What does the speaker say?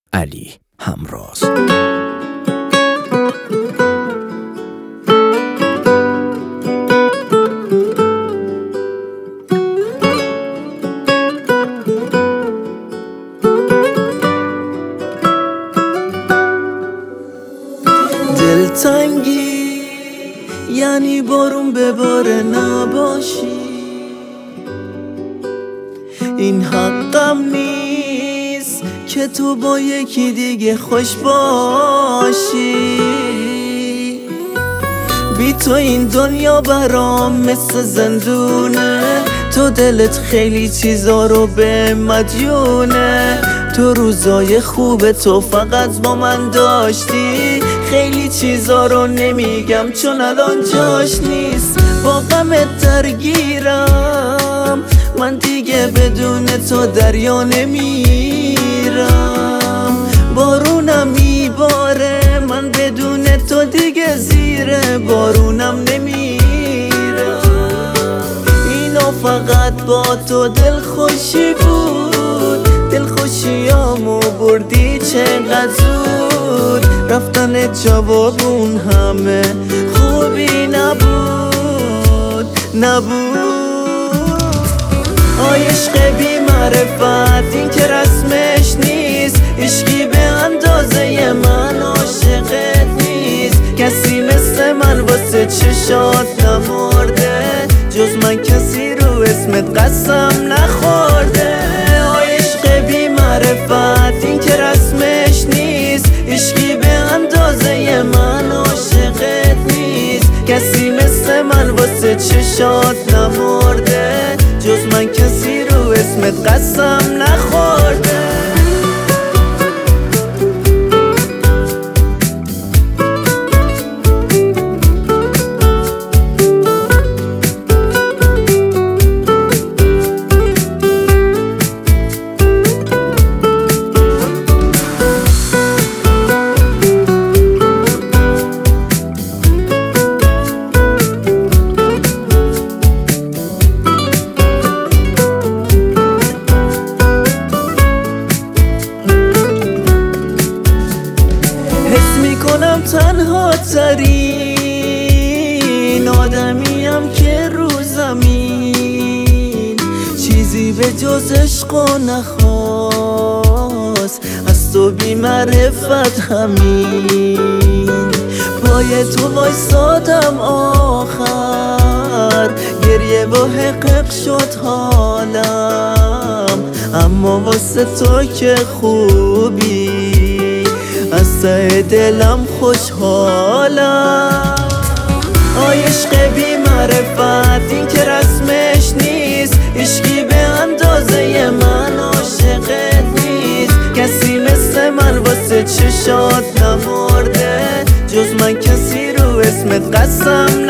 علی همراز. دلتنگی یعنی بارون بباره نباشی، این حقم نیست که تو با یکی دیگه خوش باشی. بی تو این دنیا برام مثل زندونه، تو دلت خیلی چیزا رو به مدیونه. تو روزای خوب تو فقط با من داشتی، خیلی چیزا رو نمیگم چون الان جاش نیست. با غمت درگیرم، من دیگه بدون تو دریا نمیرم. بارونم میباره، من بدون تو دیگه زیر بارونم نمیرم. اینا فقط با تو دلخوشی بود، دلخوشیامو بردی چقدر زود. رفتن جوابون همه خوبی نبود. آی عشق بی معرفت این که رسمش نیست، عشقی به اندازه من عاشقت نیست. کسی مثل من واسه چشات نمرده، جز من کسی رو اسمت قسم نخورده. آی عشق بی معرفت این که رسمش نیست، عشقی به اندازه من عاشقت نیست. کسی مثل من واسه چشات نمرده، جز من کسی رو اسمت قسم نخورده. کنم تنها ترین آدمیم که رو زمین، چیزی به جز عشق و نخواست از تو بی معرفت همین. پای تو وایسادم آخر، گریه و حقق شد حالم، اما واسه تو که خوبی از ته دلم خوشحالم. آی عشق بی معرفت این که رسمش نیست، عشقی به اندازه من عاشقت نیست. کسی مثل من واسه چشات نمرده، جز من کسی رو اسمت قسم